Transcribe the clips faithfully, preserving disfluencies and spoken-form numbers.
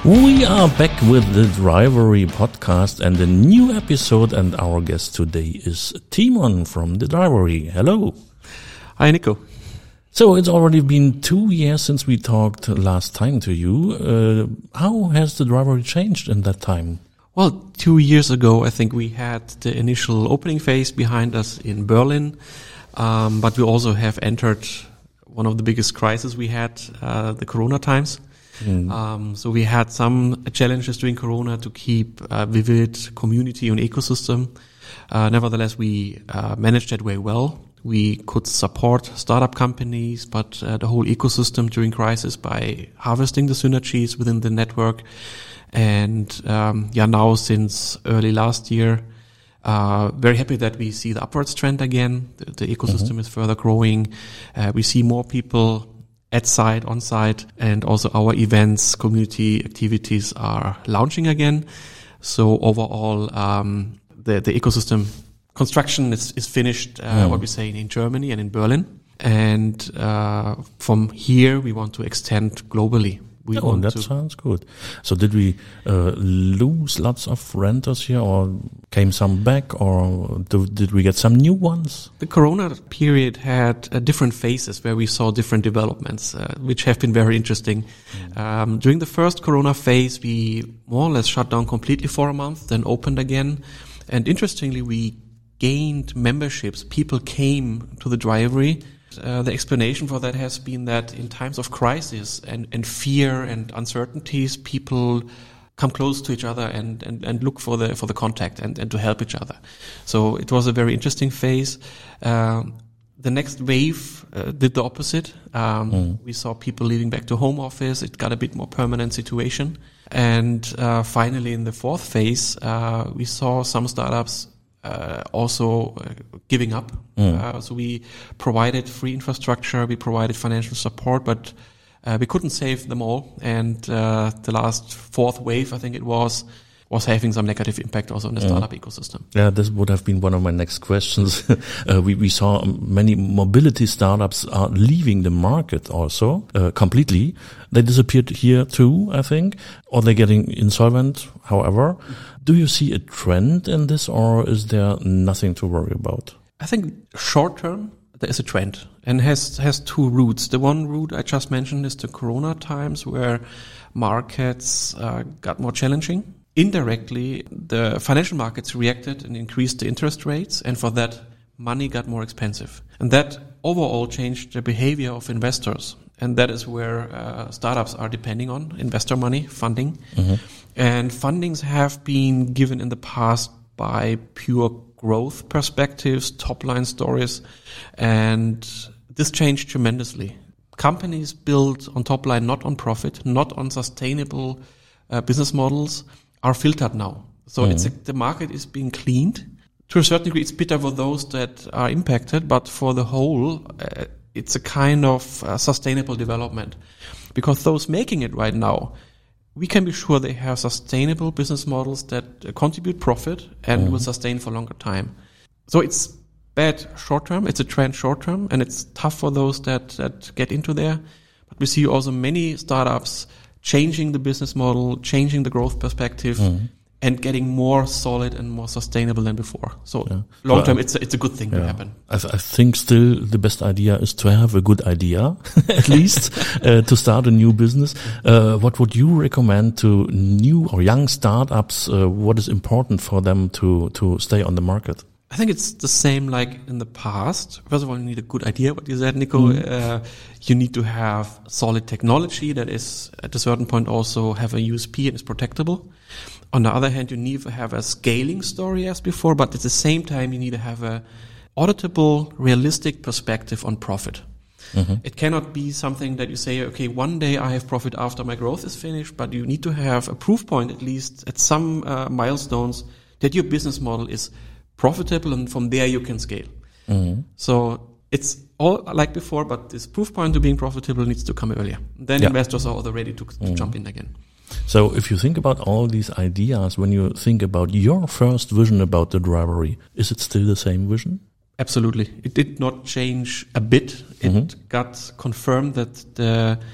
We are back with the Drivery podcast and a new episode, and our guest today is Timon from the Drivery. Hello. Hi, Nico. So it's already been two years since we talked last time to you. Uh, how has the Drivery changed in that time? Well, two years ago, I think we had the initial opening phase behind us in Berlin, um, but we also have entered one of the biggest crises we had, uh, the Corona times. Mm. Um, so we had some challenges during Corona to keep a vivid community and ecosystem. Uh, nevertheless, we uh, managed that very well. We could support startup companies, but uh, the whole ecosystem during crisis by harvesting the synergies within the network. And um, yeah, now since early last year, uh, very happy that we see the upwards trend again. The, the ecosystem mm-hmm. is further growing. Uh, we see more people at site, on site, and also our events, community activities are launching again. So overall, um, the, the ecosystem construction is, is finished, uh, mm. what we say in Germany and in Berlin. And uh, from here, we want to extend globally. We oh, want that to sounds good. So did we uh, lose lots of renters here, or came some back, or do, did we get some new ones? The Corona period had uh, different phases where we saw different developments, uh, which have been very interesting. Mm. Um, during the first Corona phase, we more or less shut down completely for a month, then opened again. And interestingly, we gained memberships. People came to the Drivery. Uh, the explanation for that has been that in times of crisis and, and fear and uncertainties, people come close to each other and, and, and look for the for the contact and, and to help each other. So it was a very interesting phase. Um, the next wave uh, did the opposite. Um, mm. We saw people leaving back to home office. It got a bit more permanent situation. And uh, finally, in the fourth phase, uh, we saw some startups Uh, also uh, giving up. Mm. Uh, so we provided free infrastructure, we provided financial support, but uh, we couldn't save them all. And uh, the last fourth wave, I think it was, was having some negative impact also on the mm. startup ecosystem. Yeah, this would have been one of my next questions. uh, we, we saw many mobility startups are leaving the market also uh, completely. They disappeared here too, I think, or they're getting insolvent, however. Do you see a trend in this, or is there nothing to worry about? I think short term, there is a trend and has has two routes. The one route I just mentioned is the Corona times where markets uh, got more challenging. Indirectly, the financial markets reacted and increased the interest rates, and for that, money got more expensive. And that overall changed the behavior of investors. And that is where uh, startups are depending on investor money, funding. Mm-hmm. And fundings have been given in the past by pure growth perspectives, top-line stories, and this changed tremendously. Companies built on top line, not on profit, not on sustainable uh, business models, are filtered now. So mm-hmm. it's a, the market is being cleaned. To a certain degree, it's bitter for those that are impacted, but for the whole, uh, it's a kind of uh, sustainable development. Because those making it right now, we can be sure they have sustainable business models that uh, contribute profit and mm-hmm. will sustain for a longer time. So it's bad short term, it's a trend short term, and it's tough for those that, that get into there. But we see also many startups changing the business model, changing the growth perspective, mm-hmm. and getting more solid and more sustainable than before. So yeah. long term, it's a, it's a good thing yeah. to happen. I, th- I think still the best idea is to have a good idea, at least, uh, to start a new business. Uh, what would you recommend to new or young startups? Uh, what is important for them to, to stay on the market? I think it's the same like in the past. First of all, you need a good idea, what you said, Nico. Mm. Uh, you need to have solid technology that is, at a certain point, also have a U S P and is protectable. On the other hand, you need to have a scaling story as before, but at the same time, you need to have a auditable, realistic perspective on profit. Mm-hmm. It cannot be something that you say, okay, one day I have profit after my growth is finished, but you need to have a proof point, at least at some uh, milestones, that your business model is profitable, and from there you can scale. Mm-hmm. So it's all like before, but this proof point to being profitable needs to come earlier. Then yeah. investors are also ready to, to mm-hmm. jump in again. So if you think about all these ideas, when you think about your first vision about the Drivery, is it still the same vision? Absolutely. It did not change a bit. It mm-hmm. got confirmed that the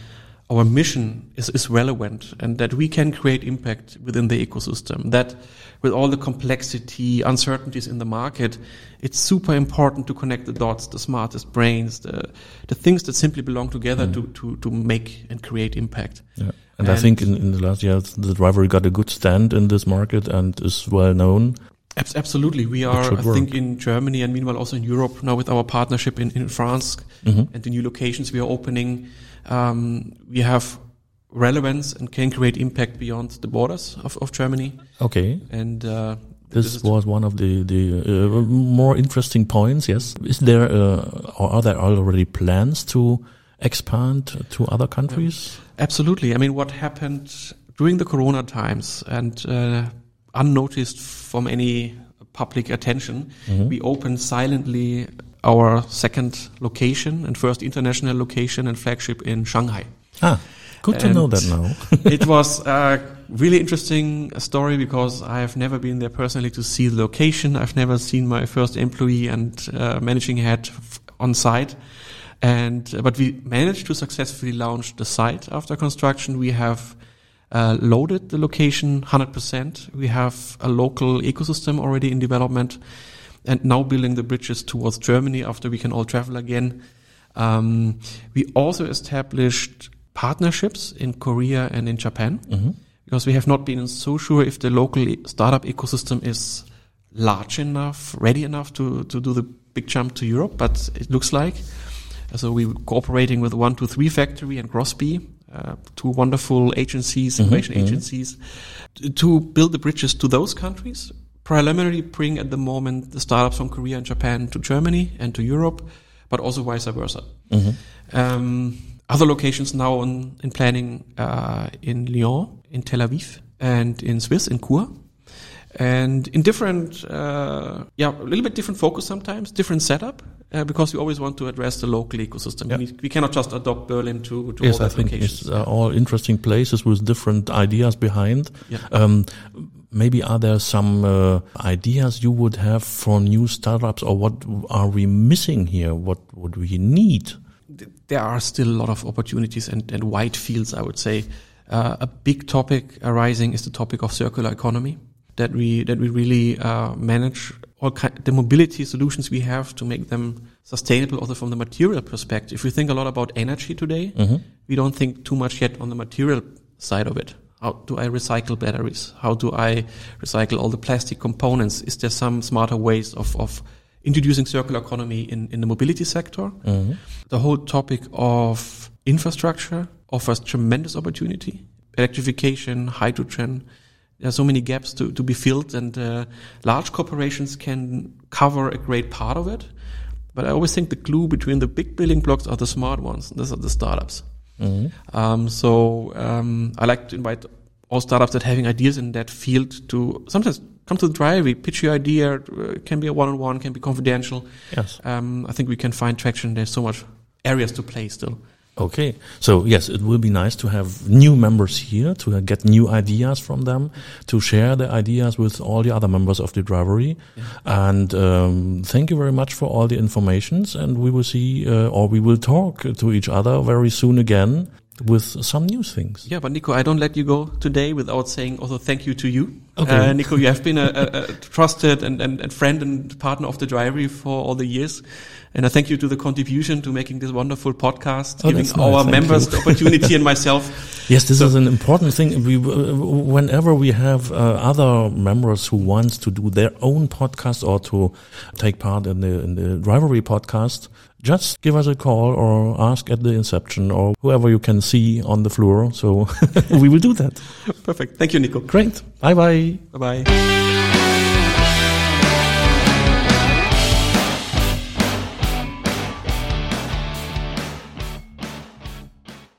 our mission is, is relevant and that we can create impact within the ecosystem, that with all the complexity, uncertainties in the market, it's super important to connect the dots, the smartest brains, the, the things that simply belong together mm. to, to, to make and create impact. Yeah. And, and I think in, in the last years, the Drivery got a good stand in this market and is well known. Absolutely. We are, I work. think, in Germany and meanwhile also in Europe now with our partnership in, in France mm-hmm. and the new locations we are opening. Um, we have relevance and can create impact beyond the borders of, of Germany. Okay. And uh, this, this was one of the, the uh, more interesting points, yes. Is there, uh, or are there already plans to expand to other countries? Yeah. Absolutely. I mean, what happened during the Corona times and uh, unnoticed from any public attention, mm-hmm. we opened silently our second location and first international location and flagship in Shanghai. Ah, good to and know that now. It was a really interesting story because I have never been there personally to see the location. I've never seen my first employee and uh, managing head f- on site. And uh, but we managed to successfully launch the site after construction. We have uh, loaded the location one hundred percent. We have a local ecosystem already in development. And now building the bridges towards Germany after we can all travel again. Um, we also established partnerships in Korea and in Japan mm-hmm. because we have not been so sure if the local startup ecosystem is large enough, ready enough to, to do the big jump to Europe, but it looks like. So we're cooperating with one two three Factory and Grosby, uh, two wonderful agencies, mm-hmm. innovation mm-hmm. agencies, to build the bridges to those countries. Primarily bring at the moment the startups from Korea and Japan to Germany and to Europe, but also vice versa. Mm-hmm. Um, other locations now in, in planning uh, in Lyon, in Tel Aviv, and in Swiss, in Chur. And in different, uh, yeah, a little bit different focus sometimes, different setup, uh, because we always want to address the local ecosystem. Yeah. We, we cannot just adopt Berlin to, to yes, all I the think locations. It's uh, all interesting places with different ideas behind. Yeah. Um, maybe are there some uh, ideas you would have for new startups, or what are we missing here? What would we need? There are still a lot of opportunities and, and wide fields, I would say. Uh, a big topic arising is the topic of circular economy. That we that we really uh, manage all kind, the mobility solutions we have to make them sustainable, also from the material perspective. We think a lot about energy today. Mm-hmm. We don't think too much yet on the material side of it. How do I recycle batteries? How do I recycle all the plastic components? Is there some smarter ways of of introducing circular economy in in the mobility sector? Mm-hmm. The whole topic of infrastructure offers tremendous opportunity. Electrification, hydrogen. There are so many gaps to, to be filled, and uh, large corporations can cover a great part of it. But I always think the glue between the big building blocks are the smart ones. Those are the startups. Mm-hmm. Um, so um, I like to invite all startups that are having ideas in that field to sometimes come to the Drivery, pitch your idea. It can be a one-on-one, can be confidential. Yes. Um, I think we can find traction. There's so much areas to play still. Okay. So yes, it will be nice to have new members here, to get new ideas from them, to share the ideas with all the other members of the Drivery. Yeah. And um, thank you very much for all the informations, and we will see, uh, or we will talk to each other very soon again with some new things. Yeah, but Nico, I don't let you go today without saying also thank you to you. Okay. Uh, Nico, you have been a, a, a trusted and, and, and friend and partner of the Drivery for all the years. And I thank you to the contribution to making this wonderful podcast, oh, giving nice. our Thank members you. the opportunity and myself. Yes, this so, is an important thing. We, uh, whenever we have uh, other members who wants to do their own podcast or to take part in the in the Drivery podcast, just give us a call or ask at the Inception or whoever you can see on the floor. So we will do that. Perfect. Thank you, Nico. Great. Bye bye. Bye bye.